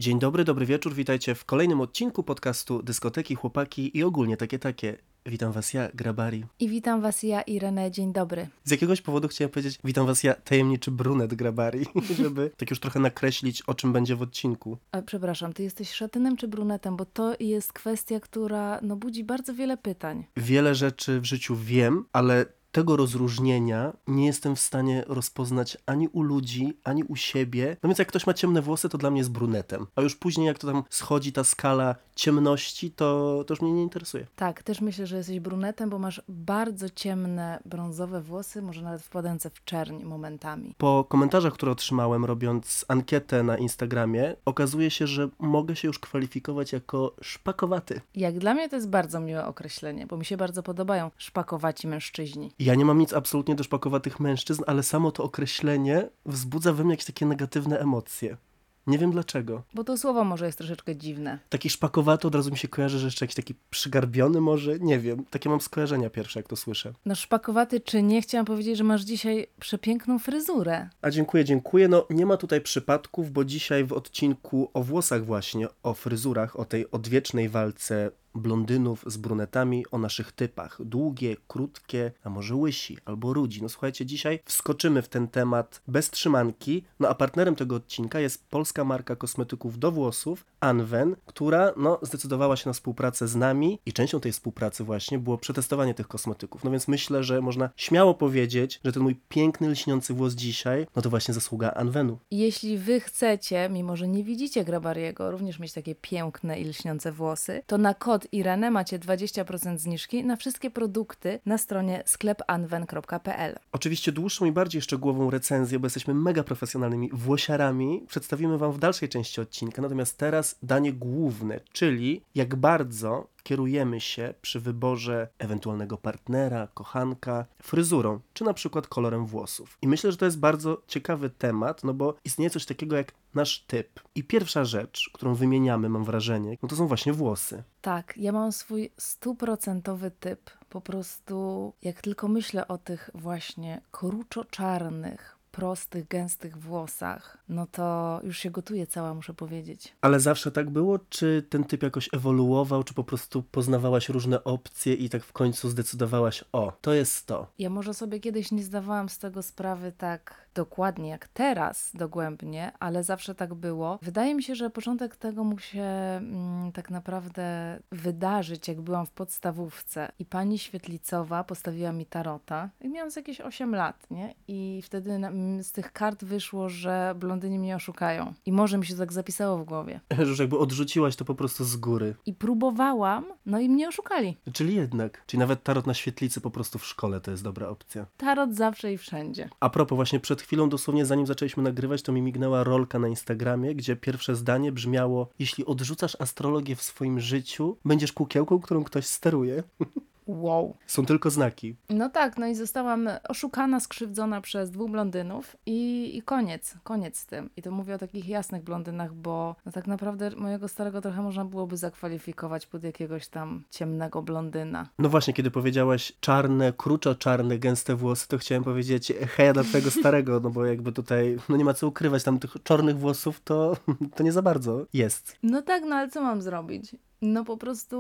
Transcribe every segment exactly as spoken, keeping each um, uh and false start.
Dzień dobry, dobry wieczór, witajcie w kolejnym odcinku podcastu Dyskoteki, Chłopaki i ogólnie takie takie. Witam was ja, Grabari. I witam was ja, Irene, dzień dobry. Z jakiegoś powodu chciałem powiedzieć, witam was ja, tajemniczy brunet Grabari, żeby tak już trochę nakreślić, o czym będzie w odcinku. A, przepraszam, ty jesteś szatynem czy brunetem? Bo to jest kwestia, która no, budzi bardzo wiele pytań. Wiele rzeczy w życiu wiem, ale tego rozróżnienia nie jestem w stanie rozpoznać ani u ludzi, ani u siebie. No więc jak ktoś ma ciemne włosy, to dla mnie jest brunetem. A już później jak to tam schodzi ta skala ciemności, to, to już mnie nie interesuje. Tak, też myślę, że jesteś brunetem, bo masz bardzo ciemne, brązowe włosy, może nawet wpadające w czerń momentami. Po komentarzach, które otrzymałem robiąc ankietę na Instagramie, okazuje się, że mogę się już kwalifikować jako szpakowaty. Jak dla mnie to jest bardzo miłe określenie, bo mi się bardzo podobają szpakowaci mężczyźni. Ja nie mam nic absolutnie do szpakowatych mężczyzn, ale samo to określenie wzbudza we mnie jakieś takie negatywne emocje. Nie wiem dlaczego. Bo to słowo może jest troszeczkę dziwne. Taki szpakowaty od razu mi się kojarzy, że jeszcze jakiś taki przygarbiony może, nie wiem. Takie mam skojarzenia pierwsze, jak to słyszę. No szpakowaty czy nie, chciałam powiedzieć, że masz dzisiaj przepiękną fryzurę. A dziękuję, dziękuję. No nie ma tutaj przypadków, bo dzisiaj w odcinku o włosach właśnie, o fryzurach, o tej odwiecznej walce blondynów z brunetami, o naszych typach. Długie, krótkie, a może łysi albo rudzi. No słuchajcie, dzisiaj wskoczymy w ten temat bez trzymanki. No a partnerem tego odcinka jest polska marka kosmetyków do włosów Anwen, która no zdecydowała się na współpracę z nami i częścią tej współpracy właśnie było przetestowanie tych kosmetyków. No więc myślę, że można śmiało powiedzieć, że ten mój piękny, lśniący włos dzisiaj, no to właśnie zasługa Anwenu. Jeśli wy chcecie, mimo że nie widzicie Grabariego, również mieć takie piękne i lśniące włosy, to na kod Irene macie dwadzieścia procent zniżki na wszystkie produkty na stronie sklep anwen kropka p l. Oczywiście dłuższą i bardziej szczegółową recenzję, bo jesteśmy mega profesjonalnymi włosiarami, przedstawimy wam w dalszej części odcinka. Natomiast teraz danie główne, czyli jak bardzo kierujemy się przy wyborze ewentualnego partnera, kochanka, fryzurą, czy na przykład kolorem włosów. I myślę, że to jest bardzo ciekawy temat, no bo istnieje coś takiego jak nasz typ. I pierwsza rzecz, którą wymieniamy, mam wrażenie, no to są właśnie włosy. Tak, ja mam swój stuprocentowy typ. Po prostu jak tylko myślę o tych właśnie kruczo-czarnych, prostych, gęstych włosach, no to już się gotuje cała, muszę powiedzieć. Ale zawsze tak było? Czy ten typ jakoś ewoluował, czy po prostu poznawałaś różne opcje i tak w końcu zdecydowałaś, o, to jest to? Ja może sobie kiedyś nie zdawałam z tego sprawy tak dokładnie jak teraz, dogłębnie, ale zawsze tak było. Wydaje mi się, że początek tego mógł się mm, tak naprawdę wydarzyć, jak byłam w podstawówce i pani Świetlicowa postawiła mi tarota i miałam z jakieś osiem lat, nie? I wtedy na, z tych kart wyszło, że blondyni mnie oszukają. I może mi się tak zapisało w głowie. Że już jakby odrzuciłaś to po prostu z góry. I próbowałam, no i mnie oszukali. Czyli jednak. Czyli nawet tarot na świetlicy po prostu w szkole to jest dobra opcja. Tarot zawsze i wszędzie. A propos, właśnie przed chwilą, dosłownie zanim zaczęliśmy nagrywać, to mi mignęła rolka na Instagramie, gdzie pierwsze zdanie brzmiało: jeśli odrzucasz astrologię w swoim życiu, będziesz kukiełką, którą ktoś steruje. Wow. Są tylko znaki. No tak, no i zostałam oszukana, skrzywdzona przez dwóch blondynów i, i koniec, koniec z tym. I to mówię o takich jasnych blondynach, bo no tak naprawdę mojego starego trochę można byłoby zakwalifikować pod jakiegoś tam ciemnego blondyna. No właśnie, kiedy powiedziałaś czarne, kruczo-czarne, gęste włosy, to chciałem powiedzieć heja dla twojego starego, no bo jakby tutaj, no nie ma co ukrywać, tam tych czarnych włosów to, to nie za bardzo jest. No tak, no ale co mam zrobić? No po prostu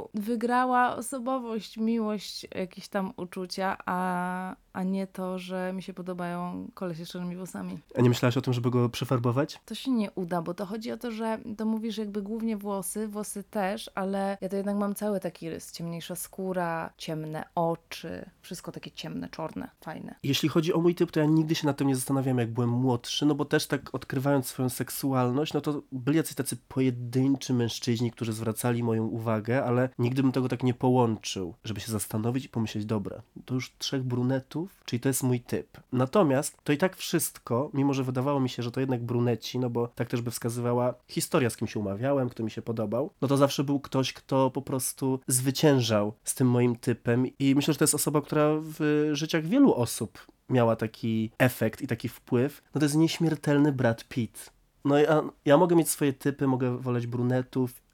wygrała osobowość, miłość, jakieś tam uczucia, a, a nie to, że mi się podobają kolesie z czarnymi włosami. A nie myślałaś o tym, żeby go przefarbować? To się nie uda, bo to chodzi o to, że to mówisz jakby głównie włosy, włosy też, ale ja to jednak mam cały taki rys. Ciemniejsza skóra, ciemne oczy, wszystko takie ciemne, czarne, fajne. Jeśli chodzi o mój typ, to ja nigdy się nad tym nie zastanawiam, jak byłem młodszy, no bo też tak odkrywając swoją seksualność, no to byli jacyś tacy pojedynczy mężczyźni, którzy zwracali moją uwagę, ale nigdy bym tego tak nie połączył, żeby się zastanowić i pomyśleć, dobra, to już trzech brunetów, czyli to jest mój typ. Natomiast to i tak wszystko, mimo że wydawało mi się, że to jednak bruneci, no bo tak też by wskazywała historia, z kim się umawiałem, kto mi się podobał, no to zawsze był ktoś, kto po prostu zwyciężał z tym moim typem i myślę, że to jest osoba, która w życiach wielu osób miała taki efekt i taki wpływ. No to jest nieśmiertelny Brad Pitt. No ja, ja mogę mieć swoje typy, mogę woleć brunetów,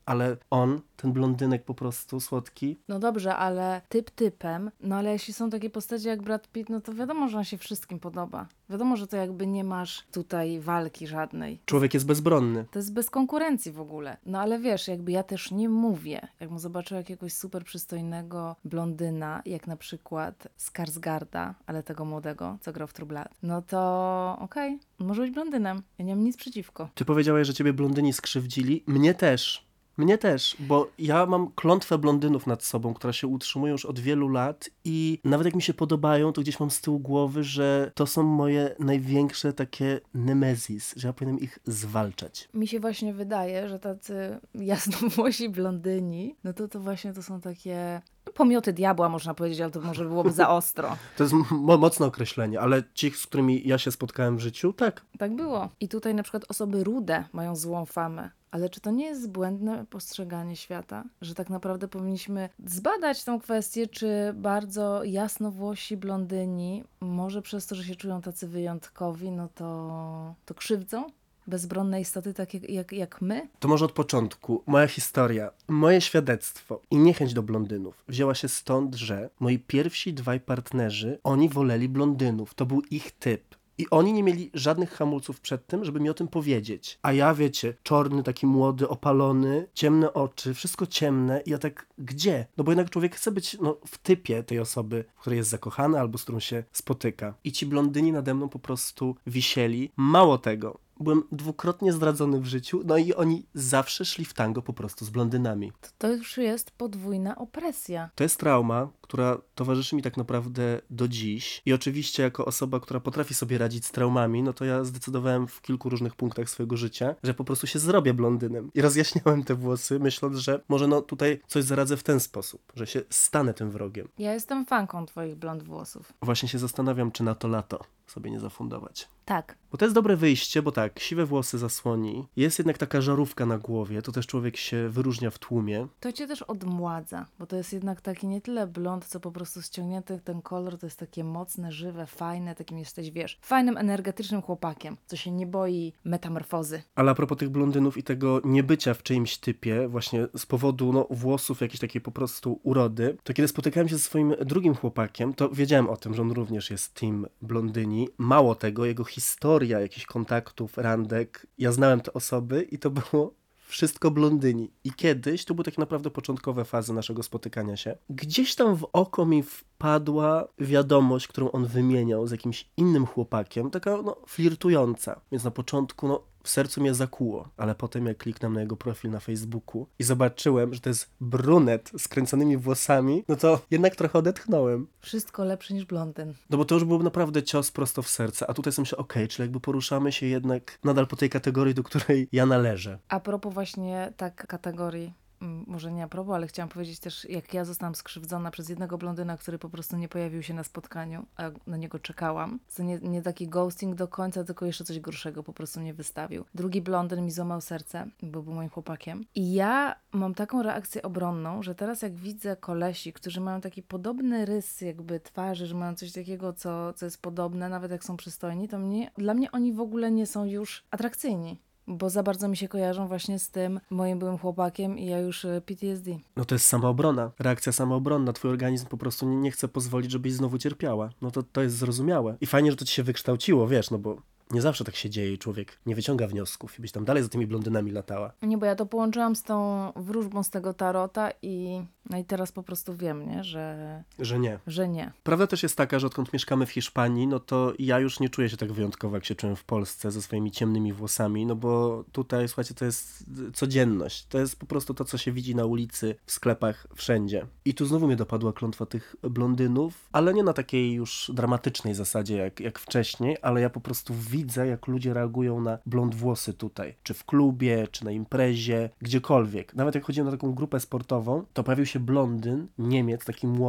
ale on, ten blondynek po prostu słodki. No dobrze, ale typ typem, no ale jeśli są takie postacie jak Brad Pitt, no to wiadomo, że on się wszystkim podoba. Wiadomo, że to jakby nie masz tutaj walki żadnej. Człowiek jest bezbronny. To jest bez konkurencji w ogóle. No ale wiesz, jakby ja też nie mówię, jakbym zobaczyła jakiegoś super przystojnego blondyna, jak na przykład Skarsgarda, ale tego młodego, co grał w True Blood, no to okej, okay, może być blondynem. Ja nie mam nic przeciwko. Ty powiedziałeś, że ciebie blondyni skrzywdzili. Mnie też. Mnie też, bo ja mam klątwę blondynów nad sobą, która się utrzymuje już od wielu lat i nawet jak mi się podobają, to gdzieś mam z tyłu głowy, że to są moje największe takie nemezis, że ja powinienem ich zwalczać. Mi się właśnie wydaje, że tacy jasnowłosi blondyni, no to to właśnie to są takie pomioty diabła, można powiedzieć, ale to może byłoby za ostro. To jest mo- mocne określenie, ale ci, z którymi ja się spotkałem w życiu, tak. Tak było. I tutaj na przykład osoby rude mają złą famę. Ale czy to nie jest błędne postrzeganie świata? Że tak naprawdę powinniśmy zbadać tą kwestię, czy bardzo jasnowłosi blondyni, może przez to, że się czują tacy wyjątkowi, no to, to krzywdzą bezbronne istoty, tak jak, jak, jak my? To może od początku. Moja historia, moje świadectwo i niechęć do blondynów wzięła się stąd, że moi pierwsi dwaj partnerzy, oni woleli blondynów. To był ich typ. I oni nie mieli żadnych hamulców przed tym, żeby mi o tym powiedzieć. A ja, wiecie, czarny, taki młody, opalony, ciemne oczy, wszystko ciemne. I ja tak, gdzie? No bo jednak człowiek chce być no, w typie tej osoby, w której jest zakochany albo z którą się spotyka. I ci blondyni nade mną po prostu wisieli. Mało tego. Byłem dwukrotnie zdradzony w życiu, no i oni zawsze szli w tango po prostu z blondynami. To, to już jest podwójna opresja. To jest trauma, która towarzyszy mi tak naprawdę do dziś. I oczywiście jako osoba, która potrafi sobie radzić z traumami, no to ja zdecydowałem w kilku różnych punktach swojego życia, że po prostu się zrobię blondynem. I rozjaśniałem te włosy, myśląc, że może no tutaj coś zaradzę w ten sposób, że się stanę tym wrogiem. Ja jestem fanką twoich blond włosów. Właśnie się zastanawiam, czy na to lato sobie nie zafundować. Tak. Bo to jest dobre wyjście, bo tak, siwe włosy zasłoni, jest jednak taka żarówka na głowie, to też człowiek się wyróżnia w tłumie. To cię też odmładza, bo to jest jednak taki nie tyle blond, co po prostu ściągnięty ten kolor, to jest takie mocne, żywe, fajne, takim jesteś, wiesz, fajnym, energetycznym chłopakiem, co się nie boi metamorfozy. Ale a propos tych blondynów i tego niebycia w czyimś typie, właśnie z powodu no, włosów, jakiejś takiej po prostu urody, to kiedy spotykałem się ze swoim drugim chłopakiem, to wiedziałem o tym, że on również jest team blondyni. Mało tego, jego historia jakichś kontaktów, randek, ja znałem te osoby i to było wszystko blondyni. I kiedyś, to były takie naprawdę początkowe fazy naszego spotykania się, gdzieś tam w oko mi wpadła wiadomość, którą on wymieniał z jakimś innym chłopakiem, taka no flirtująca. Więc na początku no w sercu mnie zakuło, ale potem jak kliknąłem na jego profil na Facebooku i zobaczyłem, że to jest brunet z kręconymi włosami, no to jednak trochę odetchnąłem. Wszystko lepsze niż blondyn. No bo to już był naprawdę cios prosto w serce, a tutaj sobie myślę, okej, okay, czyli jakby poruszamy się jednak nadal po tej kategorii, do której ja należę. A propos właśnie tak kategorii, może nie a propos, ale chciałam powiedzieć też, jak ja zostałam skrzywdzona przez jednego blondyna, który po prostu nie pojawił się na spotkaniu, a na niego czekałam. To nie, nie taki ghosting do końca, tylko jeszcze coś gorszego, po prostu nie wystawił. Drugi blondyn mi złamał serce, bo był moim chłopakiem. I ja mam taką reakcję obronną, że teraz jak widzę kolesi, którzy mają taki podobny rys jakby twarzy, że mają coś takiego, co, co jest podobne, nawet jak są przystojni, to mnie, dla mnie oni w ogóle nie są już atrakcyjni. Bo za bardzo mi się kojarzą właśnie z tym moim byłym chłopakiem i ja już P T S D. No to jest samoobrona, reakcja samoobronna. Twój organizm po prostu nie, nie chce pozwolić, żebyś znowu cierpiała. No to, to jest zrozumiałe. I fajnie, że to ci się wykształciło, wiesz, no bo nie zawsze tak się dzieje i człowiek nie wyciąga wniosków i byś tam dalej za tymi blondynami latała. Nie, bo ja to połączyłam z tą wróżbą z tego tarota i no i teraz po prostu wiem, nie, że... Że nie. Że nie. Prawda też jest taka, że odkąd mieszkamy w Hiszpanii, no to ja już nie czuję się tak wyjątkowo, jak się czułem w Polsce ze swoimi ciemnymi włosami, no bo tutaj, słuchajcie, to jest codzienność. To jest po prostu to, co się widzi na ulicy, w sklepach, wszędzie. I tu znowu mnie dopadła klątwa tych blondynów, ale nie na takiej już dramatycznej zasadzie jak, jak wcześniej, ale ja po prostu widzę, jak ludzie reagują na blond włosy tutaj. Czy w klubie, czy na imprezie, gdziekolwiek. Nawet jak chodziłem na taką grupę sportową, to pojawił się blondyn, Niemiec, taki młody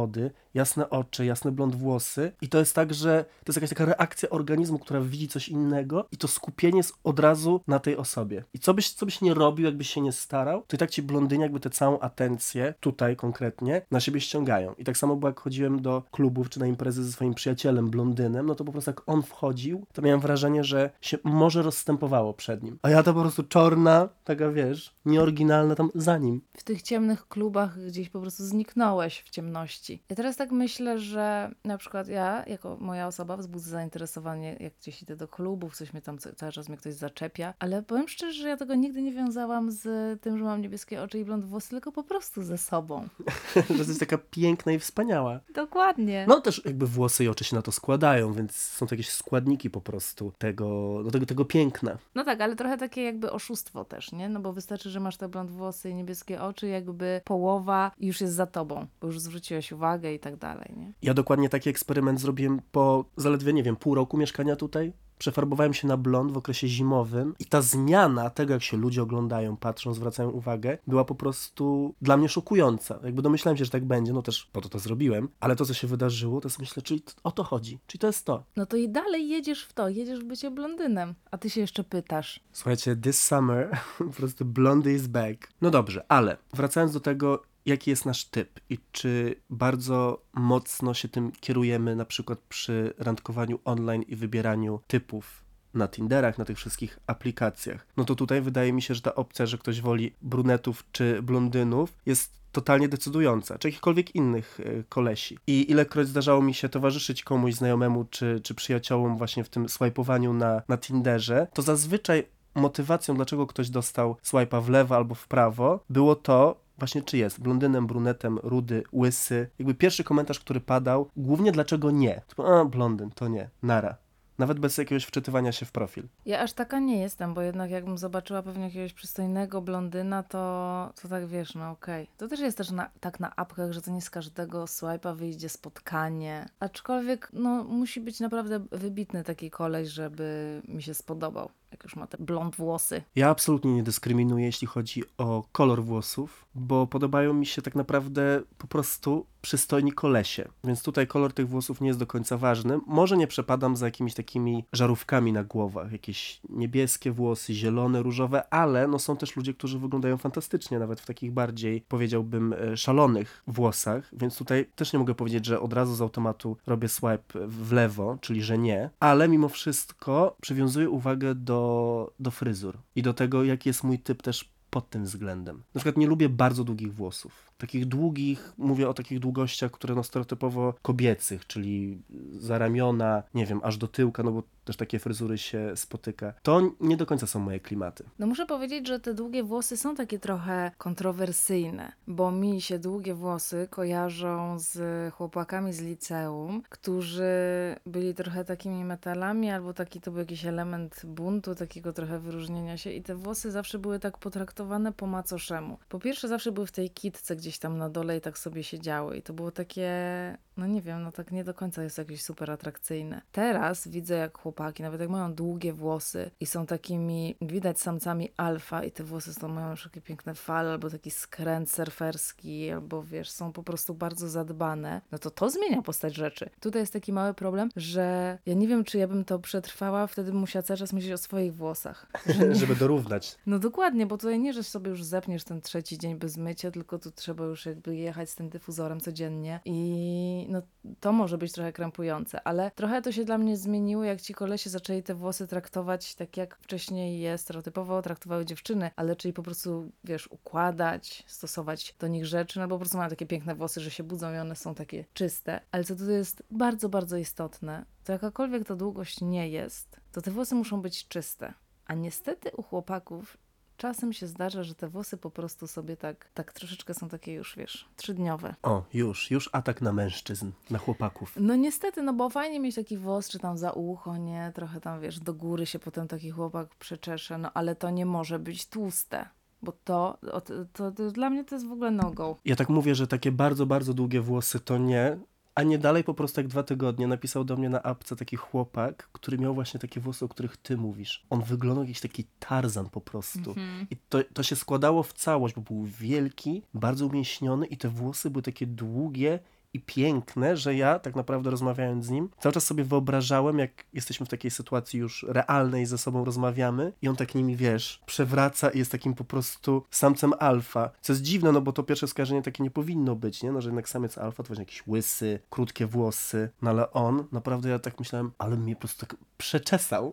jasne oczy, jasne blond włosy i to jest tak, że to jest jakaś taka reakcja organizmu, która widzi coś innego i to skupienie jest od razu na tej osobie. I co byś, co byś nie robił, jakbyś się nie starał, to i tak ci blondyni jakby tę całą atencję, tutaj konkretnie, na siebie ściągają. I tak samo było, jak chodziłem do klubów czy na imprezy ze swoim przyjacielem blondynem, no to po prostu jak on wchodził, to miałem wrażenie, że się może rozstępowało przed nim. A ja to po prostu czarna, taka wiesz, nieoryginalna tam za nim. W tych ciemnych klubach gdzieś po prostu zniknąłeś w ciemności. Ja teraz tak myślę, że na przykład ja, jako moja osoba, wzbudzę zainteresowanie, jak gdzieś idę do klubów, coś mnie tam co- cały czas mnie ktoś zaczepia, ale powiem szczerze, że ja tego nigdy nie wiązałam z tym, że mam niebieskie oczy i blond włosy, tylko po prostu ze sobą. Że to jest taka piękna i wspaniała. Dokładnie. No też jakby włosy i oczy się na to składają, więc są to jakieś składniki po prostu tego, do tego, tego piękna. No tak, ale trochę takie jakby oszustwo też, nie? No bo wystarczy, że masz te blond włosy i niebieskie oczy, jakby połowa już jest za tobą, bo już zwróciłeś uwagę i tak dalej, nie? Ja dokładnie taki eksperyment zrobiłem po zaledwie, nie wiem, pół roku mieszkania tutaj. Prefarbowałem się na blond w okresie zimowym i ta zmiana tego, jak się ludzie oglądają, patrzą, zwracają uwagę, była po prostu dla mnie szokująca. Jakby domyślałem się, że tak będzie, no też po to to zrobiłem, ale to, co się wydarzyło, to sobie myślę, czyli t- o to chodzi, czyli to jest to. No to i dalej jedziesz w to, jedziesz w bycie blondynem, a ty się jeszcze pytasz. Słuchajcie, this summer po prostu blondy is back. No dobrze, ale wracając do tego, jaki jest nasz typ i czy bardzo mocno się tym kierujemy na przykład przy randkowaniu online i wybieraniu typów na Tinderach, na tych wszystkich aplikacjach. No to tutaj wydaje mi się, że ta opcja, że ktoś woli brunetów czy blondynów jest totalnie decydująca, czy jakichkolwiek innych y, kolesi. I ilekroć zdarzało mi się towarzyszyć komuś znajomemu czy, czy przyjaciołom właśnie w tym swajpowaniu na, na Tinderze, to zazwyczaj motywacją, dlaczego ktoś dostał swipe'a w lewo albo w prawo, było to, właśnie czy jest blondynem, brunetem, rudy, łysy. Jakby pierwszy komentarz, który padał, głównie dlaczego nie. Typu, a, blondyn, to nie, nara. Nawet bez jakiegoś wczytywania się w profil. Ja aż taka nie jestem, bo jednak jakbym zobaczyła pewnie jakiegoś przystojnego blondyna, to, to tak wiesz, no okej. To też jest też na, tak na apkach, że to nie z każdego swipe'a wyjdzie spotkanie. Aczkolwiek, no musi być naprawdę wybitny taki koleś, żeby mi się spodobał, jak już ma te blond włosy. Ja absolutnie nie dyskryminuję, jeśli chodzi o kolor włosów, bo podobają mi się tak naprawdę po prostu przystojni kolesie. Więc tutaj kolor tych włosów nie jest do końca ważny. Może nie przepadam za jakimiś takimi żarówkami na głowach, jakieś niebieskie włosy, zielone, różowe, ale no są też ludzie, którzy wyglądają fantastycznie, nawet w takich bardziej, powiedziałbym, e, szalonych włosach, więc tutaj też nie mogę powiedzieć, że od razu z automatu robię swipe w lewo, czyli że nie, ale mimo wszystko przywiązuję uwagę do, do fryzur i do tego, jaki jest mój typ też pod tym względem. Na przykład nie lubię bardzo długich włosów. Takich długich, mówię o takich długościach, które no stereotypowo kobiecych, czyli za ramiona, nie wiem, aż do tyłka, no bo też takie fryzury się spotyka. To nie do końca są moje klimaty. No muszę powiedzieć, że te długie włosy są takie trochę kontrowersyjne, bo mi się długie włosy kojarzą z chłopakami z liceum, którzy byli trochę takimi metalami, albo taki to był jakiś element buntu, takiego trochę wyróżnienia się i te włosy zawsze były tak potraktowane po macoszemu. Po pierwsze zawsze były w tej kitce gdzieś tam na dole i tak sobie siedziały i to było takie, no nie wiem, no tak nie do końca jest jakieś super atrakcyjne. Teraz widzę jak chłopaki, nawet jak mają długie włosy i są takimi, widać samcami alfa i te włosy są, mają już takie piękne fale, albo taki skręt surferski, albo wiesz, są po prostu bardzo zadbane, no to to zmienia postać rzeczy. Tutaj jest taki mały problem, że ja nie wiem, czy ja bym to przetrwała, wtedy bym musiała cały czas myśleć o swoich włosach. Żeby dorównać. No dokładnie, bo tutaj nie, że sobie już zepniesz ten trzeci dzień bez mycia, tylko tu trzeba już jakby jechać z tym dyfuzorem codziennie i no to może być trochę krępujące, ale trochę to się dla mnie zmieniło, jak ci kolesie zaczęli te włosy traktować tak jak wcześniej je stereotypowo traktowały dziewczyny, ale czyli po prostu, wiesz, układać, stosować do nich rzeczy, no bo po prostu mają takie piękne włosy, że się budzą i one są takie czyste, ale co tutaj jest bardzo, bardzo istotne, to jakakolwiek ta długość nie jest, to te włosy muszą być czyste, a niestety u chłopaków czasem się zdarza, że te włosy po prostu sobie tak, tak troszeczkę są takie już, wiesz, trzydniowe. O, już, już atak na mężczyzn, na chłopaków. No niestety, no bo fajnie mieć taki włos, czy tam za ucho, nie? Trochę tam, wiesz, do góry się potem taki chłopak przeczesze, no ale to nie może być tłuste. Bo to, to, to, to dla mnie to jest w ogóle no-go. Ja tak mówię, że takie bardzo, bardzo długie włosy to nie, a nie dalej po prostu jak dwa tygodnie napisał do mnie na apce taki chłopak, który miał właśnie takie włosy, o których ty mówisz. On wyglądał jakiś taki Tarzan po prostu. Mhm. I to, to się składało w całość, bo był wielki, bardzo umięśniony i te włosy były takie długie i piękne, że ja tak naprawdę rozmawiając z nim, cały czas sobie wyobrażałem, jak jesteśmy w takiej sytuacji już realnej, ze sobą rozmawiamy i on tak nimi, wiesz, przewraca i jest takim po prostu samcem alfa. Co jest dziwne, no bo to pierwsze skojarzenie takie nie powinno być, nie? No, że jednak samiec alfa to właśnie jakiś łysy, krótkie włosy, no ale on, naprawdę ja tak myślałem, ale mnie po prostu tak przeczesał.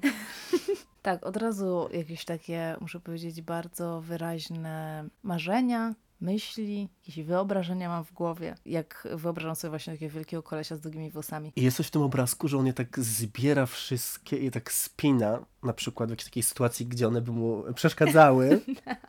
Tak, od razu jakieś takie, muszę powiedzieć, bardzo wyraźne marzenia, myśli, jakieś wyobrażenia mam w głowie, jak wyobrażam sobie właśnie takiego wielkiego kolesia z długimi włosami. I jest coś w tym obrazku, że on je tak zbiera wszystkie i tak spina, na przykład w jakiejś takiej sytuacji, gdzie one by mu przeszkadzały.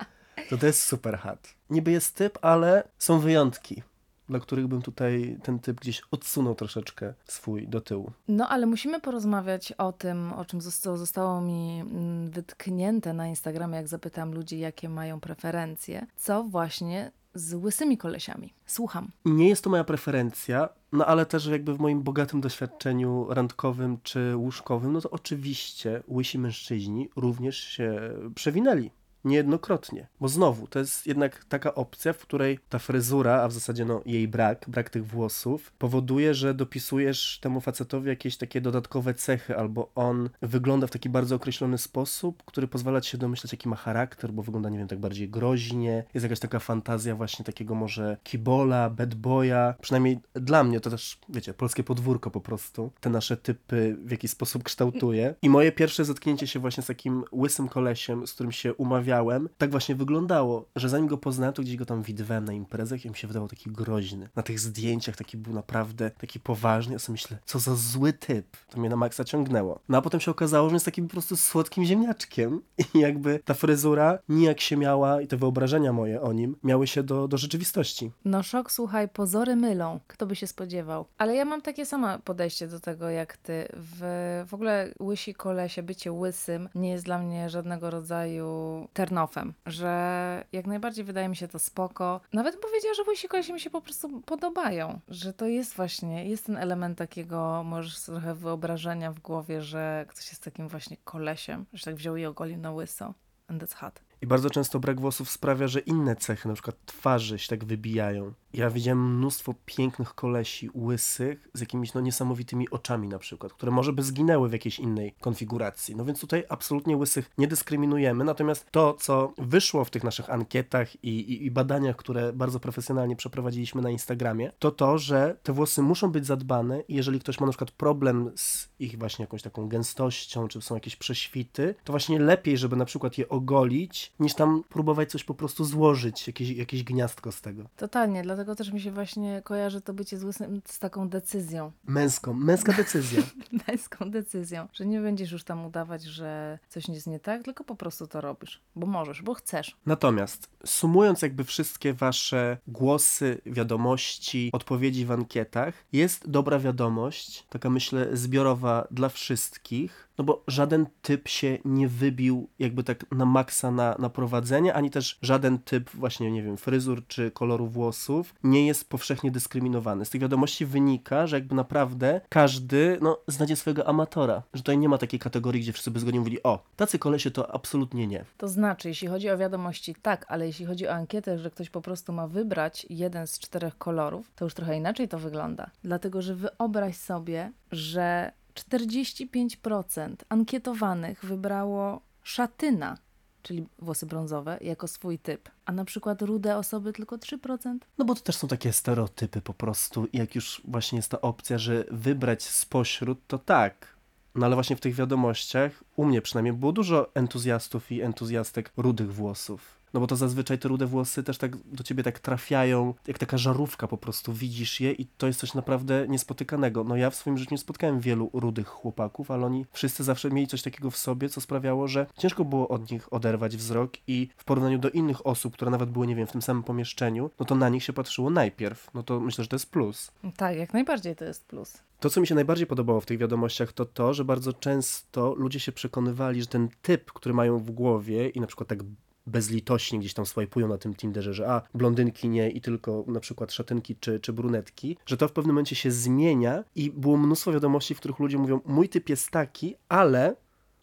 To to jest super chat. Niby jest typ, ale są wyjątki, dla których bym tutaj ten typ gdzieś odsunął troszeczkę swój do tyłu. No, ale musimy porozmawiać o tym, o czym zostało, zostało mi mm, wytknięte na Instagramie, jak zapytam ludzi, jakie mają preferencje, co właśnie z łysymi kolesiami. Słucham. Nie jest to moja preferencja, no ale też jakby w moim bogatym doświadczeniu randkowym czy łóżkowym, no to oczywiście łysi mężczyźni również się przewinęli. Niejednokrotnie, bo znowu, to jest jednak taka opcja, w której ta fryzura, a w zasadzie no jej brak, brak tych włosów, powoduje, że dopisujesz temu facetowi jakieś takie dodatkowe cechy, albo on wygląda w taki bardzo określony sposób, który pozwala ci się domyślać, jaki ma charakter, bo wygląda, nie wiem, tak bardziej groźnie, jest jakaś taka fantazja właśnie takiego może kibola, bad boya, przynajmniej dla mnie to też, wiecie, polskie podwórko po prostu, te nasze typy w jakiś sposób kształtuje. I moje pierwsze zetknięcie się właśnie z takim łysym kolesiem, z którym się umawiałem, tak właśnie wyglądało, że zanim go poznałem, to gdzieś go tam widywałem na imprezach i mi się wydawał taki groźny. Na tych zdjęciach taki był naprawdę taki poważny. Ja sobie myślę, co za zły typ. To mnie na maksa ciągnęło. No a potem się okazało, że jest takim po prostu słodkim ziemniaczkiem i jakby ta fryzura nijak się miała i te wyobrażenia moje o nim miały się do, do rzeczywistości. No szok, słuchaj, pozory mylą. Kto by się spodziewał? Ale ja mam takie samo podejście do tego jak ty. W, w ogóle łysi kolesie, bycie łysym nie jest dla mnie żadnego rodzaju turn-offem, że jak najbardziej wydaje mi się to spoko. Nawet powiedziała, że łysi kolesie mi się po prostu podobają, że to jest właśnie, jest ten element takiego, możesz trochę wyobrażenia w głowie, że ktoś jest takim właśnie kolesiem, że tak wziął i ogolił na łyso. And that's hot. I bardzo często brak włosów sprawia, że inne cechy, na przykład twarzy, się tak wybijają. Ja widziałem mnóstwo pięknych kolesi łysych z jakimiś no niesamowitymi oczami na przykład, które może by zginęły w jakiejś innej konfiguracji. No więc tutaj absolutnie łysych nie dyskryminujemy, natomiast to, co wyszło w tych naszych ankietach i, i, i badaniach, które bardzo profesjonalnie przeprowadziliśmy na Instagramie, to to, że te włosy muszą być zadbane i jeżeli ktoś ma na przykład problem z ich właśnie jakąś taką gęstością, czy są jakieś prześwity, to właśnie lepiej, żeby na przykład je ogolić, niż tam próbować coś po prostu złożyć, jakieś, jakieś gniazdko z tego. Totalnie, dlatego też mi się właśnie kojarzy to bycie z łysym z taką decyzją. Męską, męska decyzja. Męską decyzją, że nie będziesz już tam udawać, że coś jest nie tak, tylko po prostu to robisz, bo możesz, bo chcesz. Natomiast sumując jakby wszystkie wasze głosy, wiadomości, odpowiedzi w ankietach, jest dobra wiadomość, taka myślę zbiorowa dla wszystkich, no bo żaden typ się nie wybił jakby tak na maksa na, na prowadzenie, ani też żaden typ właśnie, nie wiem, fryzur czy koloru włosów nie jest powszechnie dyskryminowany. Z tych wiadomości wynika, że jakby naprawdę każdy, no, znajdzie swojego amatora. Że tutaj nie ma takiej kategorii, gdzie wszyscy by zgodnie mówili, o, tacy kolesie to absolutnie nie. To znaczy, jeśli chodzi o wiadomości, tak, ale jeśli chodzi o ankietę, że ktoś po prostu ma wybrać jeden z czterech kolorów, to już trochę inaczej to wygląda. Dlatego, że wyobraź sobie, że czterdzieści pięć procent ankietowanych wybrało szatyna, czyli włosy brązowe, jako swój typ, a na przykład rude osoby tylko trzy procent. No bo to też są takie stereotypy po prostu i jak już właśnie jest ta opcja, że wybrać spośród, to tak. No ale właśnie w tych wiadomościach, u mnie przynajmniej, było dużo entuzjastów i entuzjastek rudych włosów. No bo to zazwyczaj te rude włosy też tak do ciebie tak trafiają, jak taka żarówka po prostu, widzisz je i to jest coś naprawdę niespotykanego. No ja w swoim życiu nie spotkałem wielu rudych chłopaków, ale oni wszyscy zawsze mieli coś takiego w sobie, co sprawiało, że ciężko było od nich oderwać wzrok i w porównaniu do innych osób, które nawet były, nie wiem, w tym samym pomieszczeniu, no to na nich się patrzyło najpierw. No to myślę, że to jest plus. Tak, jak najbardziej to jest plus. To, co mi się najbardziej podobało w tych wiadomościach, to to, że bardzo często ludzie się przekonywali, że ten typ, który mają w głowie i na przykład tak bezlitośnie gdzieś tam swajpują na tym Tinderze, że a, blondynki nie i tylko na przykład szatynki czy, czy brunetki, że to w pewnym momencie się zmienia i było mnóstwo wiadomości, w których ludzie mówią, mój typ jest taki, ale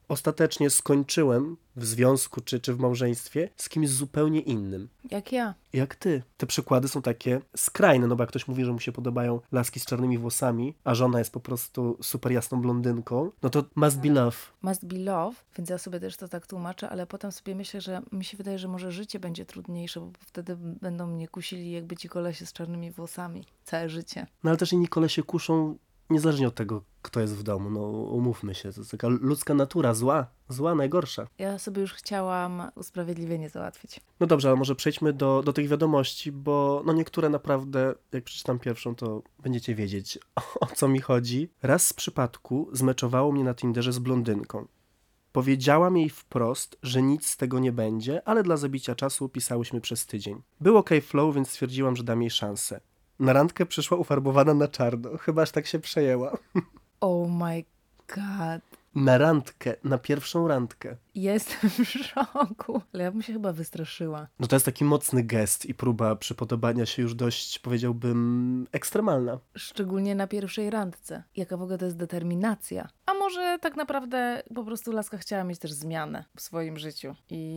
ostatecznie skończyłem w związku czy, czy w małżeństwie z kimś zupełnie innym. Jak ja. Jak ty. Te przykłady są takie skrajne, no bo jak ktoś mówi, że mu się podobają laski z czarnymi włosami, a żona jest po prostu super jasną blondynką, no to must be love. Must be love, więc ja sobie też to tak tłumaczę, ale potem sobie myślę, że mi się wydaje, że może życie będzie trudniejsze, bo wtedy będą mnie kusili jakby ci kolesie z czarnymi włosami. Całe życie. No ale też inni kolesie kuszą niezależnie od tego, kto jest w domu, no umówmy się, to jest taka ludzka natura, zła, zła, najgorsza. Ja sobie już chciałam usprawiedliwienie załatwić. No dobrze, ale może przejdźmy do, do tych wiadomości, bo no niektóre naprawdę, jak przeczytam pierwszą, to będziecie wiedzieć, o, o co mi chodzi. Raz z przypadku zmeczowało mnie na Tinderze z blondynką. Powiedziałam jej wprost, że nic z tego nie będzie, ale dla zabicia czasu pisałyśmy przez tydzień. Był okej flow, więc stwierdziłam, że dam jej szansę. Na randkę przyszła ufarbowana na czarno, chyba aż tak się przejęła. Oh my god. Na randkę, na pierwszą randkę. Jestem w szoku. Ale ja bym się chyba wystraszyła. No to jest taki mocny gest i próba przypodobania się już dość, powiedziałbym, ekstremalna. Szczególnie na pierwszej randce. Jaka w ogóle to jest determinacja. A może tak naprawdę po prostu laska chciała mieć też zmianę w swoim życiu.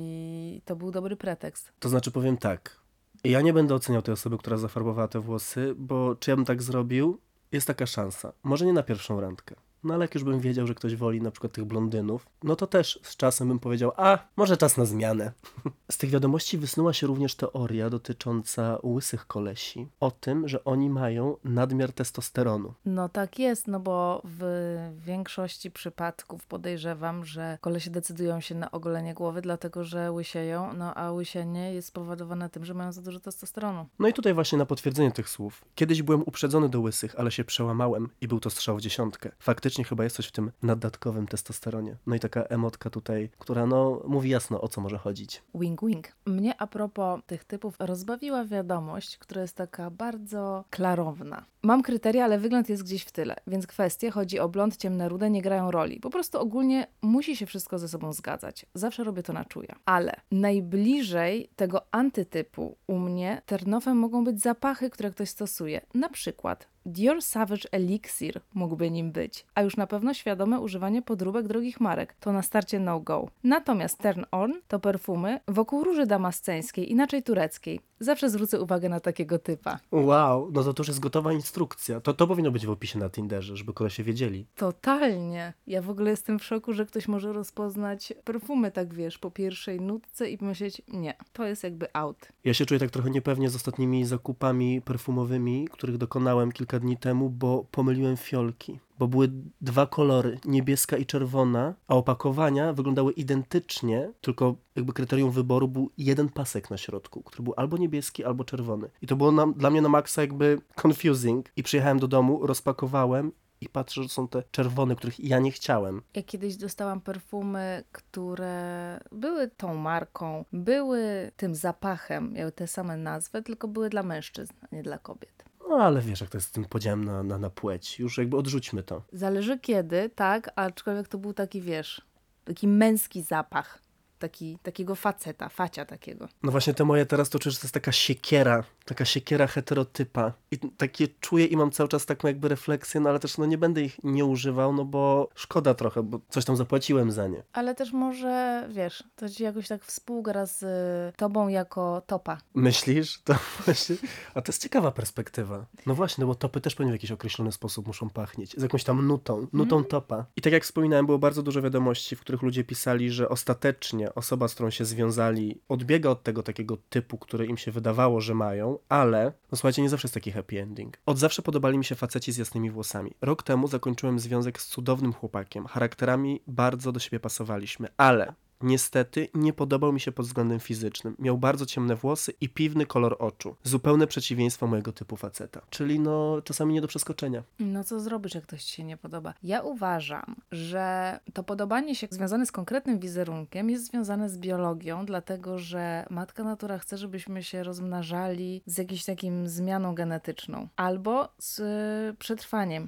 I to był dobry pretekst. To znaczy powiem tak, ja nie będę oceniał tej osoby, która zafarbowała te włosy, bo czy ja bym tak zrobił? Jest taka szansa. Może nie na pierwszą randkę. No ale jak już bym wiedział, że ktoś woli na przykład tych blondynów, no to też z czasem bym powiedział, a może czas na zmianę. Z tych wiadomości wysnuła się również teoria dotycząca łysych kolesi. O tym, że oni mają nadmiar testosteronu. No tak jest, no bo w większości przypadków podejrzewam, że kolesie decydują się na ogolenie głowy, dlatego że łysieją, no a łysienie jest spowodowane tym, że mają za dużo testosteronu. No i tutaj właśnie na potwierdzenie tych słów. Kiedyś byłem uprzedzony do łysych, ale się przełamałem i był to strzał w dziesiątkę. Faktycznie chyba jest coś w tym naddatykowym testosteronie. No i taka emotka tutaj, która no mówi jasno, o co może chodzić. Wink, wink. Mnie a propos tych typów rozbawiła wiadomość, która jest taka bardzo klarowna. Mam kryteria, ale wygląd jest gdzieś w tyle, więc kwestie, chodzi o blond, ciemne, rude, nie grają roli. Po prostu ogólnie musi się wszystko ze sobą zgadzać. Zawsze robię to na czuja. Ale najbliżej tego antytypu u mnie ternofem mogą być zapachy, które ktoś stosuje. Na przykład Dior Savage Elixir mógłby nim być, a już na pewno świadome używanie podróbek drogich marek. To na starcie no-go. Natomiast Turn On to perfumy wokół róży damasceńskiej, inaczej tureckiej. Zawsze zwrócę uwagę na takiego typa. Wow, no to, to już jest gotowa instrukcja. To, to powinno być w opisie na Tinderze, żeby kolesie wiedzieli. Totalnie. Ja w ogóle jestem w szoku, że ktoś może rozpoznać perfumy, tak wiesz, po pierwszej nutce i pomyśleć, nie, to jest jakby out. Ja się czuję tak trochę niepewnie z ostatnimi zakupami perfumowymi, których dokonałem kilka dni temu, bo pomyliłem fiolki. Bo były dwa kolory, niebieska i czerwona, a opakowania wyglądały identycznie, tylko jakby kryterium wyboru był jeden pasek na środku, który był albo niebieski, albo czerwony. I to było na, dla mnie na maksa jakby confusing. I przyjechałem do domu, rozpakowałem i patrzę, że są te czerwone, których ja nie chciałem. Ja kiedyś dostałam perfumy, które były tą marką, były tym zapachem, miały te same nazwy, tylko były dla mężczyzn, a nie dla kobiet. No ale wiesz, jak to jest z tym podziałem na, na, na płeć. Już jakby odrzućmy to. Zależy kiedy, tak, aczkolwiek to był taki, wiesz, taki męski zapach. Taki, takiego faceta, facia takiego. No właśnie te moje teraz to czuję, że to jest taka siekiera, taka siekiera heterotypa. I takie czuję i mam cały czas taką jakby refleksję, no ale też no nie będę ich nie używał, no bo szkoda trochę, bo coś tam zapłaciłem za nie. Ale też może, wiesz, to ci jakoś tak współgra z y, tobą jako topa. Myślisz? To właśnie... A to jest ciekawa perspektywa. No właśnie, no bo topy też pewnie w jakiś określony sposób muszą pachnieć. Z jakąś tam nutą, nutą Mm. topa. I tak jak wspominałem, było bardzo dużo wiadomości, w których ludzie pisali, że ostatecznie osoba, z którą się związali, odbiega od tego takiego typu, który im się wydawało, że mają, ale, no słuchajcie, nie zawsze jest taki happy ending. Od zawsze podobali mi się faceci z jasnymi włosami. Rok temu zakończyłem związek z cudownym chłopakiem. Charakterami bardzo do siebie pasowaliśmy, ale niestety nie podobał mi się pod względem fizycznym. Miał bardzo ciemne włosy i piwny kolor oczu. Zupełne przeciwieństwo mojego typu faceta. Czyli no czasami nie do przeskoczenia. No co zrobisz, jak ktoś ci się nie podoba? Ja uważam, że to podobanie się związane z konkretnym wizerunkiem jest związane z biologią, dlatego że matka natura chce, żebyśmy się rozmnażali z jakimś takim zmianą genetyczną albo z y, przetrwaniem.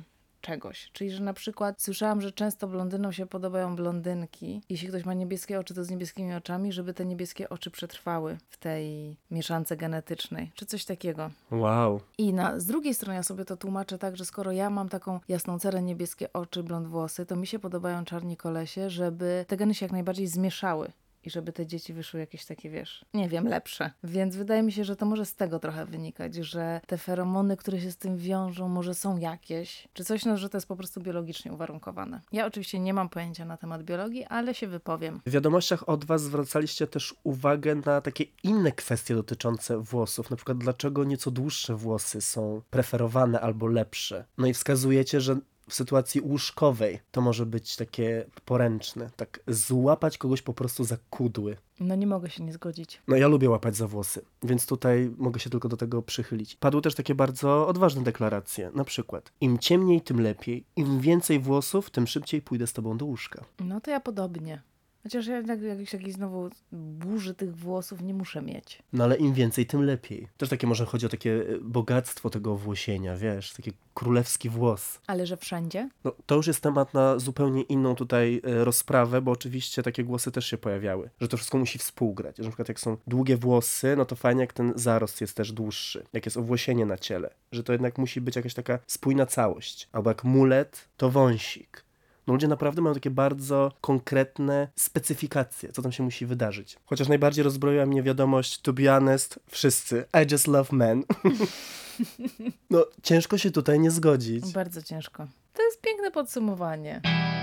czegoś. Czyli, że na przykład słyszałam, że często blondynom się podobają blondynki. Jeśli ktoś ma niebieskie oczy, to z niebieskimi oczami, żeby te niebieskie oczy przetrwały w tej mieszance genetycznej, czy coś takiego. Wow. I na, z drugiej strony ja sobie to tłumaczę tak, że skoro ja mam taką jasną cerę, niebieskie oczy, blond włosy, to mi się podobają czarni kolesie, żeby te geny się jak najbardziej zmieszały. I żeby te dzieci wyszły jakieś takie, wiesz, nie wiem, lepsze. Więc wydaje mi się, że to może z tego trochę wynikać, że te feromony, które się z tym wiążą, może są jakieś, czy coś, no, że to jest po prostu biologicznie uwarunkowane. Ja oczywiście nie mam pojęcia na temat biologii, ale się wypowiem. W wiadomościach od was zwracaliście też uwagę na takie inne kwestie dotyczące włosów, na przykład dlaczego nieco dłuższe włosy są preferowane albo lepsze. No i wskazujecie, że w sytuacji łóżkowej to może być takie poręczne, tak złapać kogoś po prostu za kudły. No nie mogę się nie zgodzić. No ja lubię łapać za włosy, więc tutaj mogę się tylko do tego przychylić. Padły też takie bardzo odważne deklaracje, na przykład im ciemniej, tym lepiej, im więcej włosów, tym szybciej pójdę z tobą do łóżka. No to ja podobnie. Chociaż ja jednak jakiejś takiej znowu burzy tych włosów nie muszę mieć. No ale im więcej, tym lepiej. Też takie może chodzi o takie bogactwo tego włosienia, wiesz, taki królewski włos. Ale że wszędzie? No to już jest temat na zupełnie inną tutaj e, rozprawę, bo oczywiście takie głosy też się pojawiały, że to wszystko musi współgrać. Że na przykład jak są długie włosy, no to fajnie jak ten zarost jest też dłuższy, jak jest owłosienie na ciele, że to jednak musi być jakaś taka spójna całość. Albo jak mulet, to wąsik. No ludzie naprawdę mają takie bardzo konkretne specyfikacje, co tam się musi wydarzyć. Chociaż najbardziej rozbroiła mnie wiadomość, to be honest, wszyscy, I just love men. No ciężko się tutaj nie zgodzić. Bardzo ciężko. To jest piękne podsumowanie.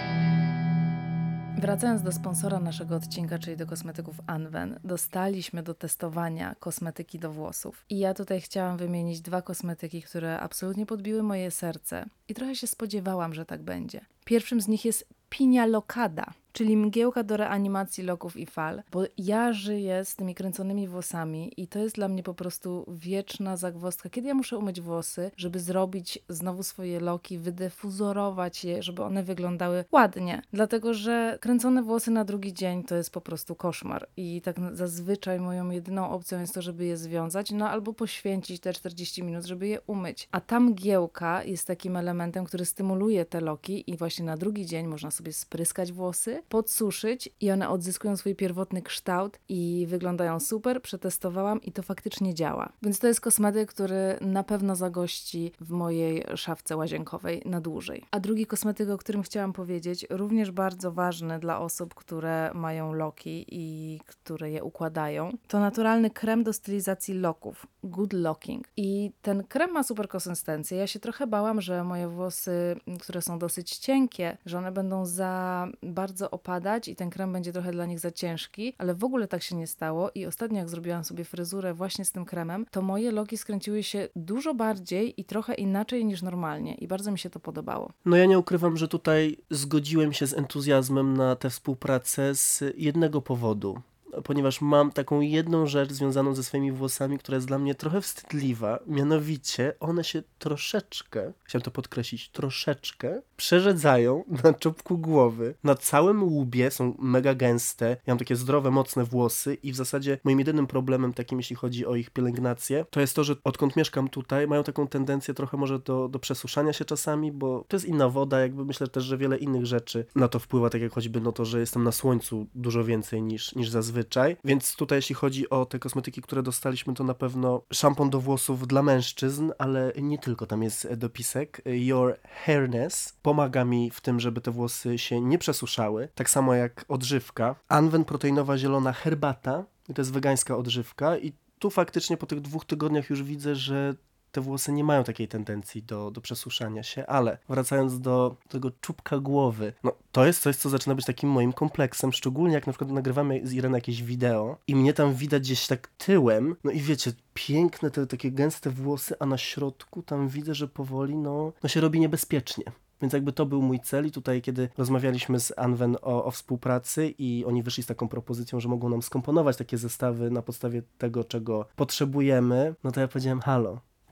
Wracając do sponsora naszego odcinka, czyli do kosmetyków Anwen, dostaliśmy do testowania kosmetyki do włosów. I ja tutaj chciałam wymienić dwa kosmetyki, które absolutnie podbiły moje serce. I trochę się spodziewałam, że tak będzie. Pierwszym z nich jest Pinia Locada, czyli mgiełka do reanimacji loków i fal, bo ja żyję z tymi kręconymi włosami i to jest dla mnie po prostu wieczna zagwozdka. Kiedy ja muszę umyć włosy, żeby zrobić znowu swoje loki, wydefuzorować je, żeby one wyglądały ładnie. Dlatego, że kręcone włosy na drugi dzień to jest po prostu koszmar i tak zazwyczaj moją jedyną opcją jest to, żeby je związać, no albo poświęcić te czterdzieści minut, żeby je umyć. A ta mgiełka jest takim elementem, który stymuluje te loki i właśnie na drugi dzień można sobie spryskać włosy, podsuszyć i one odzyskują swój pierwotny kształt i wyglądają super. Przetestowałam i to faktycznie działa. Więc to jest kosmetyk, który na pewno zagości w mojej szafce łazienkowej na dłużej. A drugi kosmetyk, o którym chciałam powiedzieć, również bardzo ważny dla osób, które mają loki i które je układają, to naturalny krem do stylizacji loków. Good Locking. I ten krem ma super konsystencję. Ja się trochę bałam, że moje włosy, które są dosyć cienkie, że one będą za bardzo opadać i ten krem będzie trochę dla nich za ciężki, ale w ogóle tak się nie stało i ostatnio jak zrobiłam sobie fryzurę właśnie z tym kremem, to moje loki skręciły się dużo bardziej i trochę inaczej niż normalnie i bardzo mi się to podobało. No ja nie ukrywam, że tutaj zgodziłem się z entuzjazmem na tę współpracę z jednego powodu. Ponieważ mam taką jedną rzecz związaną ze swoimi włosami, która jest dla mnie trochę wstydliwa, mianowicie one się troszeczkę, chciałem to podkreślić, troszeczkę przerzedzają na czubku głowy. Na całym łbie są mega gęste, ja mam takie zdrowe, mocne włosy i w zasadzie moim jedynym problemem takim, jeśli chodzi o ich pielęgnację, to jest to, że odkąd mieszkam tutaj, mają taką tendencję trochę może do, do przesuszania się czasami, bo to jest inna woda, jakby myślę też, że wiele innych rzeczy na to wpływa, tak jak choćby no to, że jestem na słońcu dużo więcej niż, niż zazwyczaj. Więc tutaj jeśli chodzi o te kosmetyki, które dostaliśmy, to na pewno szampon do włosów dla mężczyzn, ale nie tylko, tam jest dopisek Your Hairness. Pomaga mi w tym, żeby te włosy się nie przesuszały, tak samo jak odżywka. Anwen proteinowa zielona herbata, i to jest wegańska odżywka i tu faktycznie po tych dwóch tygodniach już widzę, że te włosy nie mają takiej tendencji do, do przesuszania się, ale wracając do tego czubka głowy, no to jest coś, co zaczyna być takim moim kompleksem, szczególnie jak na przykład nagrywamy z Ireną jakieś wideo i mnie tam widać gdzieś tak tyłem, no i wiecie, piękne te takie gęste włosy, a na środku tam widzę, że powoli no, no się robi niebezpiecznie. Więc jakby to był mój cel i tutaj, kiedy rozmawialiśmy z Anwen o, o współpracy i oni wyszli z taką propozycją, że mogą nam skomponować takie zestawy na podstawie tego, czego potrzebujemy, no to ja powiedziałem, halo,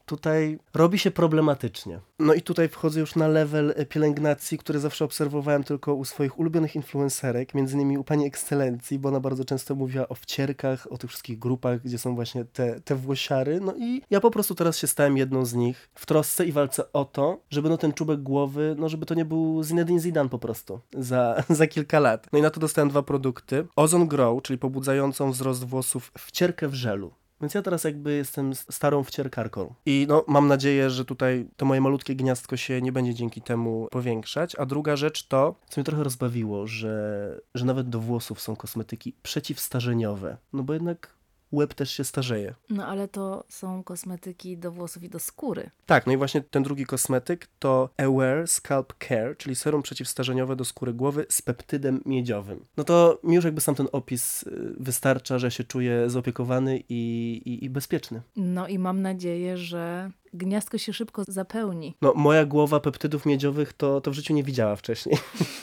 tutaj robi się problematycznie. No i tutaj wchodzę już na level pielęgnacji, który zawsze obserwowałem tylko u swoich ulubionych influencerek, między innymi u pani Ekscelencji, bo ona bardzo często mówiła o wcierkach, o tych wszystkich grupach, gdzie są właśnie te, te włosiary. No i ja po prostu teraz się stałem jedną z nich w trosce i walce o to, żeby no ten czubek głowy, no żeby to nie był Zinedine Zidane po prostu za, za kilka lat. No i na to dostałem dwa produkty. Ozone Grow, czyli pobudzającą wzrost włosów wcierkę w żelu. Więc ja teraz jakby jestem starą wcierkarką. I no, mam nadzieję, że tutaj to moje malutkie gniazdko się nie będzie dzięki temu powiększać. A druga rzecz to, co mnie trochę rozbawiło, że, że nawet do włosów są kosmetyki przeciwstarzeniowe. No bo jednak łeb też się starzeje. No ale to są kosmetyki do włosów i do skóry. Tak, no i właśnie ten drugi kosmetyk to Aware Scalp Care, czyli serum przeciwstarzeniowe do skóry głowy z peptydem miedziowym. No to mi już jakby sam ten opis wystarcza, że się czuję zaopiekowany i, i, i bezpieczny. No i mam nadzieję, że gniazdko się szybko zapełni. No moja głowa peptydów miedziowych to, to w życiu nie widziała wcześniej.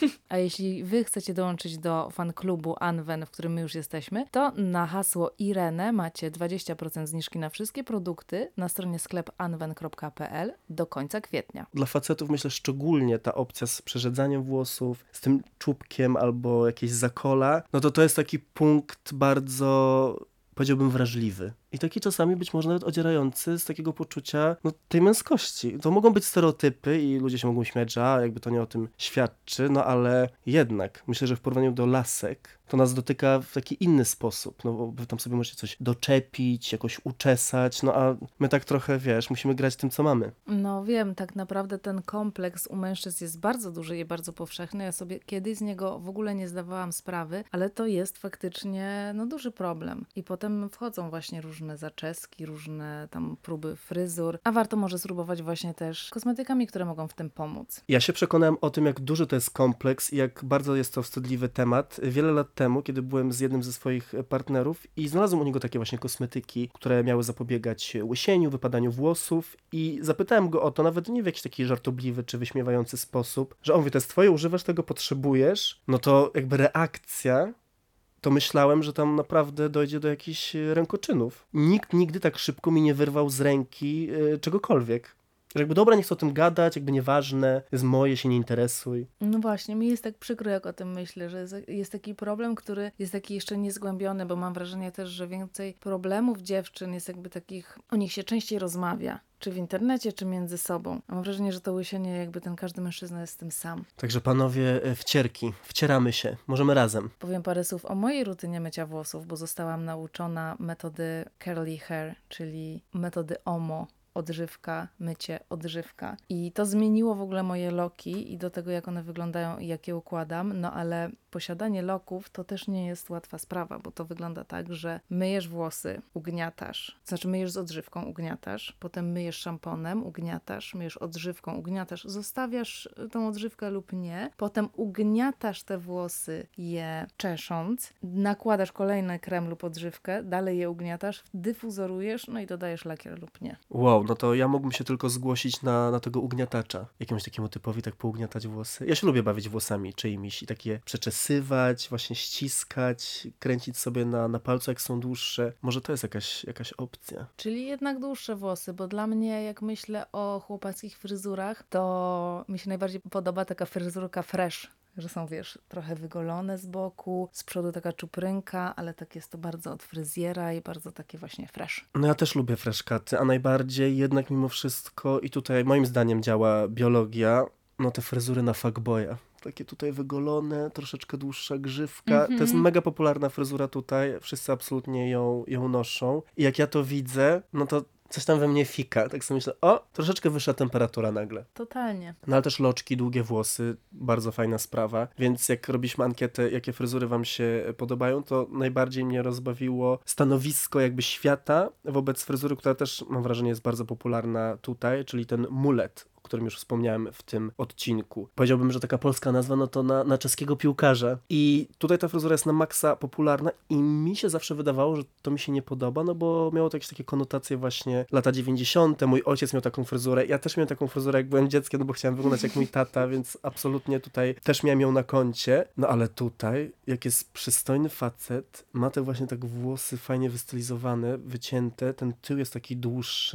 A jeśli wy chcecie dołączyć do fanklubu Anwen, w którym my już jesteśmy, to na hasło Irene macie dwadzieścia procent zniżki na wszystkie produkty na stronie sklep anwen kropka p l do końca kwietnia. Dla facetów myślę szczególnie ta opcja z przerzedzaniem włosów, z tym czubkiem albo jakieś zakola, no to to jest taki punkt bardzo, powiedziałbym, wrażliwy. I taki czasami być może nawet odzierający z takiego poczucia no, tej męskości. To mogą być stereotypy i ludzie się mogą śmiać, że a, jakby to nie o tym świadczy, no ale jednak myślę, że w porównaniu do lasek to nas dotyka w taki inny sposób, no bo wy tam sobie możecie coś doczepić, jakoś uczesać, no a my tak trochę, wiesz, musimy grać tym, co mamy. No wiem, tak naprawdę ten kompleks u mężczyzn jest bardzo duży i bardzo powszechny. Ja sobie kiedyś z niego w ogóle nie zdawałam sprawy, ale to jest faktycznie no, duży problem. I potem wchodzą właśnie różne zaczeski, różne tam próby fryzur, a warto może spróbować właśnie też kosmetykami, które mogą w tym pomóc. Ja się przekonałem o tym, jak duży to jest kompleks i jak bardzo jest to wstydliwy temat wiele lat temu, kiedy byłem z jednym ze swoich partnerów i znalazłem u niego takie właśnie kosmetyki, które miały zapobiegać łysieniu, wypadaniu włosów i zapytałem go o to, nawet nie w jakiś taki żartobliwy czy wyśmiewający sposób, że on mówi, to jest twoje, używasz tego, potrzebujesz, no to jakby reakcja, to myślałem, że tam naprawdę dojdzie do jakichś rękoczynów. Nikt nigdy tak szybko mi nie wyrwał z ręki yy, czegokolwiek. Że jakby dobra, nie chcę o tym gadać, jakby nieważne, jest moje, się nie interesuj. No właśnie, mi jest tak przykro, jak o tym myślę, że jest, jest taki problem, który jest taki jeszcze niezgłębiony, bo mam wrażenie też, że więcej problemów dziewczyn jest jakby takich, o nich się częściej rozmawia. Czy w internecie, czy między sobą. A mam wrażenie, że to łysienie, jakby ten każdy mężczyzna jest z tym sam. Także panowie, wcierki, wcieramy się, możemy razem. Powiem parę słów o mojej rutynie mycia włosów, bo zostałam nauczona metody curly hair, czyli metody O M O. Odżywka, mycie, odżywka. I to zmieniło w ogóle moje loki i do tego, jak one wyglądają i jak je układam. No ale posiadanie loków to też nie jest łatwa sprawa, bo to wygląda tak, że myjesz włosy, ugniatasz. Znaczy myjesz z odżywką, ugniatasz. Potem myjesz szamponem, ugniatasz. Myjesz odżywką, ugniatasz. Zostawiasz tą odżywkę lub nie. Potem ugniatasz te włosy, je czesząc. Nakładasz kolejny krem lub odżywkę. Dalej je ugniatasz, dyfuzorujesz, no i dodajesz lakier lub nie. Wow, no to ja mógłbym się tylko zgłosić na, na tego ugniatacza. Jakiemuś takiemu typowi tak pougniatać włosy. Ja się lubię bawić włosami czyimiś i takie przeczesywać, właśnie ściskać, kręcić sobie na, na palcu, jak są dłuższe. Może to jest jakaś, jakaś opcja. Czyli jednak dłuższe włosy, bo dla mnie, jak myślę o chłopackich fryzurach, to mi się najbardziej podoba taka fryzurka fresh. Że są, wiesz, trochę wygolone z boku, z przodu taka czuprynka, ale tak jest to bardzo od fryzjera i bardzo takie właśnie fresh. No ja też lubię fresh cuty, a najbardziej jednak mimo wszystko i tutaj moim zdaniem działa biologia, no te fryzury na fuckboya. Takie tutaj wygolone, troszeczkę dłuższa grzywka. Mm-hmm. To jest mega popularna fryzura tutaj, wszyscy absolutnie ją, ją noszą. I jak ja to widzę, no to coś tam we mnie fika. Tak sobie myślę, o, troszeczkę wyższa temperatura nagle. Totalnie. No ale też loczki, długie włosy, bardzo fajna sprawa. Więc jak robiliśmy ankietę, jakie fryzury wam się podobają, to najbardziej mnie rozbawiło stanowisko jakby świata wobec fryzury, która też mam wrażenie jest bardzo popularna tutaj, czyli ten mulet, o którym już wspomniałem w tym odcinku. Powiedziałbym, że taka polska nazwa, no to na, na czeskiego piłkarza. I tutaj ta fryzura jest na maksa popularna i mi się zawsze wydawało, że to mi się nie podoba, no bo miało to jakieś takie konotacje właśnie lata dziewięćdziesiąte. Mój ojciec miał taką fryzurę. Ja też miałem taką fryzurę, jak byłem dzieckiem, no bo chciałem wyglądać jak mój tata, więc absolutnie tutaj też miałem ją na koncie. No ale tutaj, jak jest przystojny facet, ma te właśnie tak włosy fajnie wystylizowane, wycięte, ten tył jest taki dłuższy,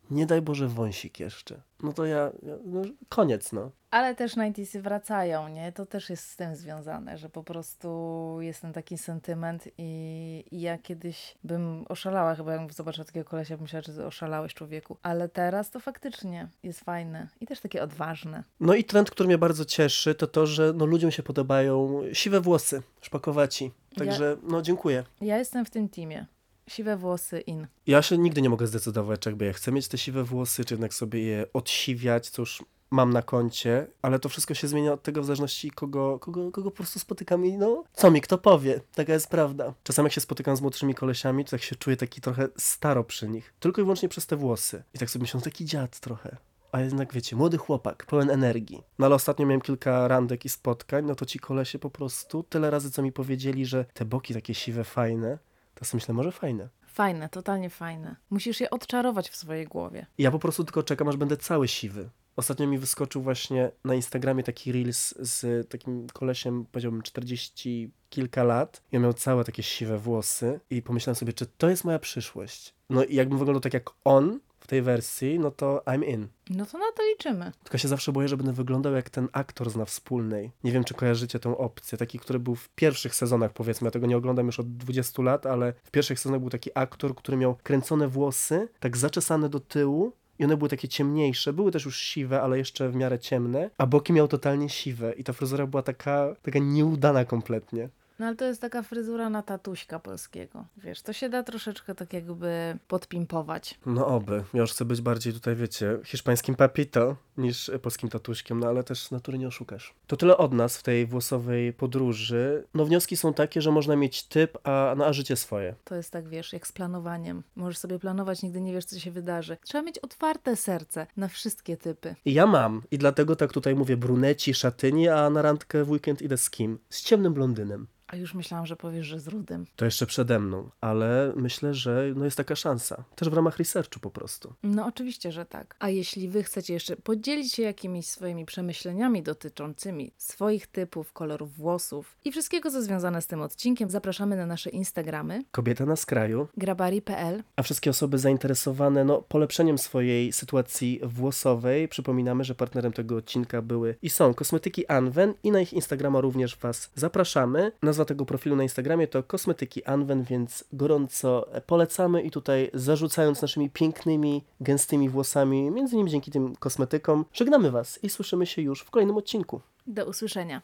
Nie daj Boże wąsik jeszcze. No to ja, ja no, koniec, no. Ale też dziewięćdziesiąte wracają, nie? To też jest z tym związane, że po prostu jest ten taki sentyment i, i ja kiedyś bym oszalała, chyba jak zobaczyła takiego kolesia, bym myślała, że ty oszalałeś, człowieku. Ale teraz to faktycznie jest fajne i też takie odważne. No i trend, który mnie bardzo cieszy, to to, że no, ludziom się podobają siwe włosy, szpakowaci. Także no dziękuję. Ja jestem w tym teamie. Siwe włosy in. Ja się nigdy nie mogę zdecydować, czy jakby ja chcę mieć te siwe włosy, czy jednak sobie je odsiwiać, co już mam na koncie, ale to wszystko się zmienia od tego w zależności kogo, kogo, kogo po prostu spotykam i no, co mi kto powie, taka jest prawda. Czasami jak się spotykam z młodszymi kolesiami, to tak się czuję taki trochę staro przy nich, tylko i wyłącznie przez te włosy. I tak sobie myślę, no taki dziad trochę. A jednak wiecie, młody chłopak, pełen energii. No ale ostatnio miałem kilka randek i spotkań, no to ci kolesie po prostu tyle razy, co mi powiedzieli, że te boki takie siwe, fajne, to sobie myślę, może fajne. Fajne, totalnie fajne. Musisz je odczarować w swojej głowie. I ja po prostu tylko czekam, aż będę cały siwy. Ostatnio mi wyskoczył właśnie na Instagramie taki reels z takim kolesiem, powiedziałbym czterdzieści kilka lat. I on miał całe takie siwe włosy i pomyślałem sobie, czy to jest moja przyszłość. No i jakbym wyglądał tak jak on w tej wersji, no to I'm in. No to na to liczymy. Tylko się zawsze boję, że będę wyglądał jak ten aktor z Na Wspólnej. Nie wiem, czy kojarzycie tę opcję. Taki, który był w pierwszych sezonach, powiedzmy. Ja tego nie oglądam już od dwudziestu lat, ale w pierwszych sezonach był taki aktor, który miał kręcone włosy, tak zaczesane do tyłu. I one były takie ciemniejsze, były też już siwe, ale jeszcze w miarę ciemne, a boki miał totalnie siwe i ta fryzura była taka, taka nieudana kompletnie. No ale to jest taka fryzura na tatuśka polskiego. Wiesz, to się da troszeczkę tak jakby podpimpować. No oby. Ja już chcę być bardziej tutaj, wiecie, hiszpańskim papito niż polskim tatuśkiem, no ale też natury nie oszukasz. To tyle od nas w tej włosowej podróży. No wnioski są takie, że można mieć typ, a, no, a życie swoje. To jest tak, wiesz, jak z planowaniem. Możesz sobie planować, nigdy nie wiesz, co się wydarzy. Trzeba mieć otwarte serce na wszystkie typy. I ja mam. I dlatego tak tutaj mówię bruneci, szatyni, a na randkę w weekend idę z kim? Z ciemnym blondynem. A już myślałam, że powiesz, że z rudym. To jeszcze przede mną, ale myślę, że no jest taka szansa. Też w ramach researchu po prostu. No oczywiście, że tak. A jeśli wy chcecie jeszcze podzielić się jakimiś swoimi przemyśleniami dotyczącymi swoich typów, kolorów włosów i wszystkiego, co związane z tym odcinkiem, zapraszamy na nasze Instagramy Kobieta na skraju. grabari kropka p l. A wszystkie osoby zainteresowane no, polepszeniem swojej sytuacji włosowej, przypominamy, że partnerem tego odcinka były i są kosmetyki Anwen i na ich Instagrama również was zapraszamy. Nazwa tego profilu na Instagramie to kosmetyki Anwen, więc gorąco polecamy i tutaj zarzucając naszymi pięknymi, gęstymi włosami, między innymi dzięki tym kosmetykom, żegnamy was i słyszymy się już w kolejnym odcinku. Do usłyszenia.